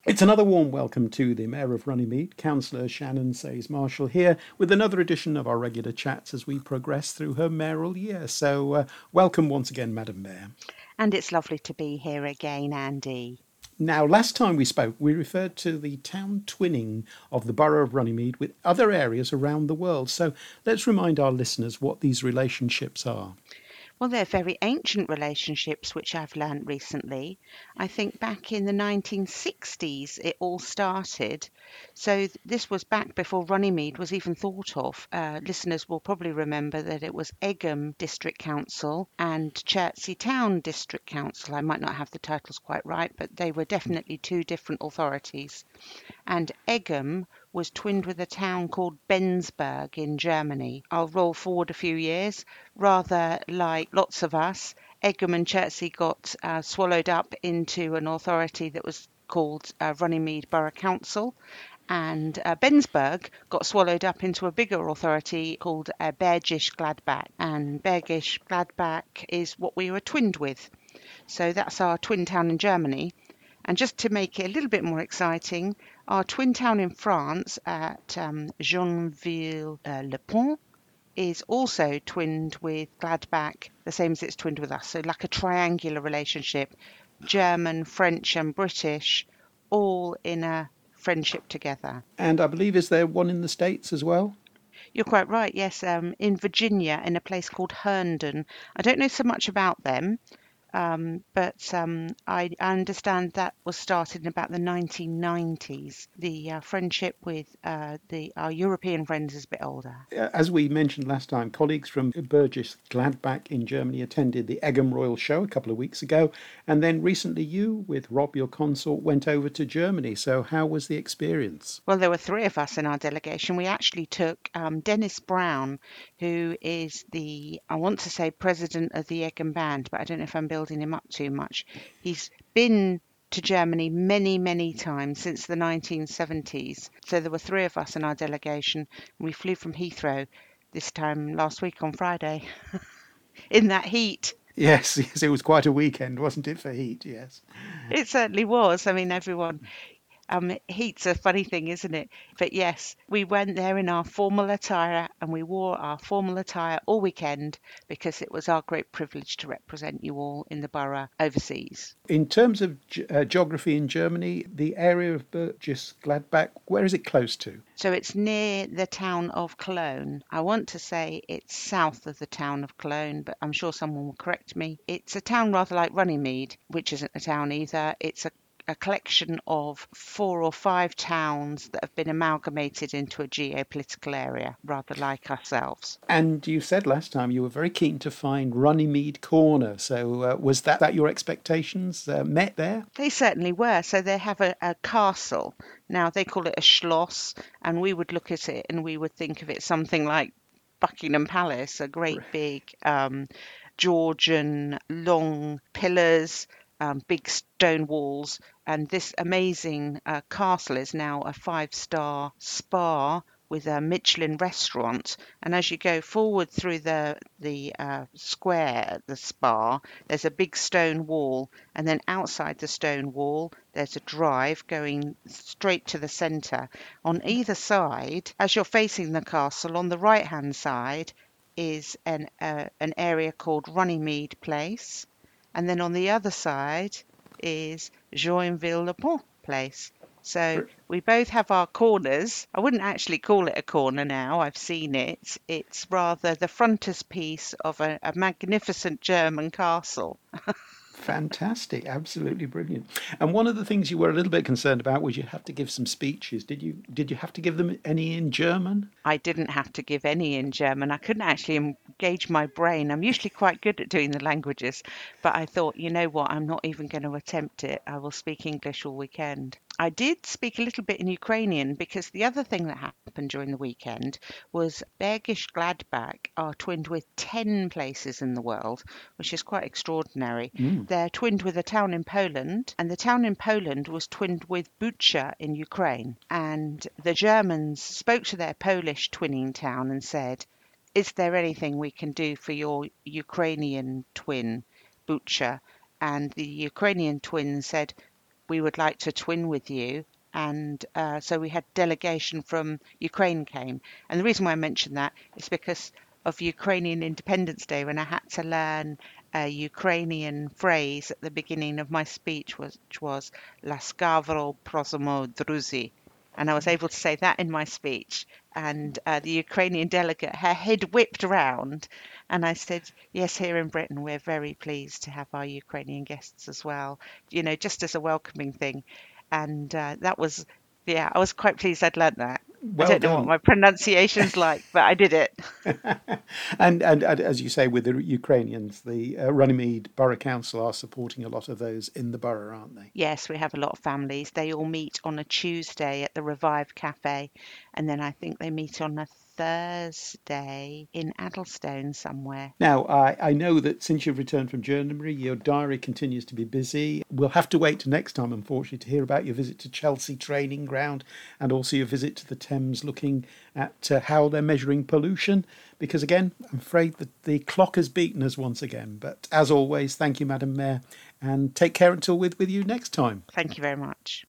It's another warm welcome to the Mayor of Runnymede, Councillor Shannon Sayes-Marshall, here with another edition of our regular chats as we progress through her mayoral year. So welcome once again, Madam Mayor. And it's lovely to be here again, Andy. Now, last time we spoke, we referred to the town twinning of the borough of Runnymede with other areas around the world. So let's remind our listeners what these relationships are. Well, they're very ancient relationships, which I've learnt recently. I think back in the 1960s it all started. So this was back before Runnymede was even thought of. Listeners will probably remember that it was Egham District Council and Chertsey Town District Council. I might not have the titles quite right, but they were definitely two different authorities. And Egham was twinned with a town called Bensberg in Germany. I'll roll forward a few years. Rather like lots of us, Egham and Chertsey got swallowed up into an authority that was called Runnymede Borough Council, and Bensberg got swallowed up into a bigger authority called Bergisch Gladbach, and Bergisch Gladbach is what we were twinned with. So that's our twin town in Germany. And just to make it a little bit more exciting, our twin town in France at Joinville-le-Pont is also twinned with Gladbach, the same as it's twinned with us. So like a triangular relationship, German, French and British, all in a friendship together. And I believe, is there one in the States as well? You're quite right, yes. In Virginia, in a place called Herndon. I don't know so much about them. But I understand that was started in about the 1990s. The friendship with our European friends is a bit older. As we mentioned last time, colleagues from Bergisch Gladbach in Germany attended the Egham Royal Show a couple of weeks ago, and then recently you, with Rob, your consort, went over to Germany. So how was the experience? Well, there were three of us in our delegation. We actually took Dennis Brown, who is I want to say president of the Egham Band, but I don't know if I'm building him up too much. He's been to Germany many, many times since the 1970s. So there were three of us in our delegation. And we flew from Heathrow this time last week on Friday in that heat. Yes, it was quite a weekend, wasn't it, for heat? Yes. It certainly was. I mean, everyone... heat's a funny thing, isn't it? But yes, we went there in our formal attire and we wore our formal attire all weekend because it was our great privilege to represent you all in the borough overseas. In terms of geography in Germany, the area of Bergisch Gladbach, where is it close to? So it's near the town of Cologne. I want to say it's south of the town of Cologne, but I'm sure someone will correct me. It's a town rather like Runnymede, which isn't a town either. It's a collection of 4 or 5 towns that have been amalgamated into a geopolitical area, rather like ourselves. And you said last time you were very keen to find Runnymede Corner. So was that your expectations met there? They certainly were. So they have a castle. Now they call it a Schloss, and we would look at it and we would think of it something like Buckingham Palace, a great big Georgian long pillars, big stone walls, and this amazing castle is now a 5-star spa with a Michelin restaurant. And as you go forward through the square at the spa, there's a big stone wall, and then outside the stone wall there's a drive going straight to the centre. On either side, as you're facing the castle, on the right hand side is an area called Runnymede Place. And then on the other side is Joinville-le-Pont Place. So we both have our corners. I wouldn't actually call it a corner now. I've seen it. It's rather the frontispiece of a magnificent German castle. Fantastic, absolutely brilliant. And one of the things you were a little bit concerned about was you have to give some speeches. Did you have to give them any in German? I didn't have to give any in German. I couldn't actually engage my brain. I'm usually quite good at doing the languages, but I thought, you know what, I'm not even going to attempt it. I will speak English all weekend. I did speak a little bit in Ukrainian because the other thing that happened during the weekend was Bergisch Gladbach are twinned with 10 places in the world, which is quite extraordinary. They're twinned with a town in Poland, and the town in Poland was twinned with Bucha in Ukraine. And the Germans spoke to their Polish twinning town and said, is there anything we can do for your Ukrainian twin, Bucha? And the Ukrainian twin said, we would like to twin with you. And so we had delegation from Ukraine came. And the reason why I mention that is because of Ukrainian Independence Day, when I had to learn a Ukrainian phrase at the beginning of my speech, which was Laskavro prosomo druzi. And I was able to say that in my speech. And the Ukrainian delegate, her head whipped round. And I said, yes, here in Britain, we're very pleased to have our Ukrainian guests as well, just as a welcoming thing. And that was, yeah, I was quite pleased I'd learnt that. I Well don't know what done. my pronunciation's like, but I did it. And as you say, with the Ukrainians, the Runnymede Borough Council are supporting a lot of those in the borough, aren't they? Yes, we have a lot of families. They all meet on a Tuesday at the Revive Cafe, and then I think they meet on a Thursday in Addlestone somewhere. Now, I know that since you've returned from Germany, your diary continues to be busy. We'll have to wait till next time, unfortunately, to hear about your visit to Chelsea Training Ground and also your visit to the Thames, looking at how they're measuring pollution. Because again, I'm afraid that the clock has beaten us once again. But as always, thank you, Madam Mayor, and take care until with you next time. Thank you very much.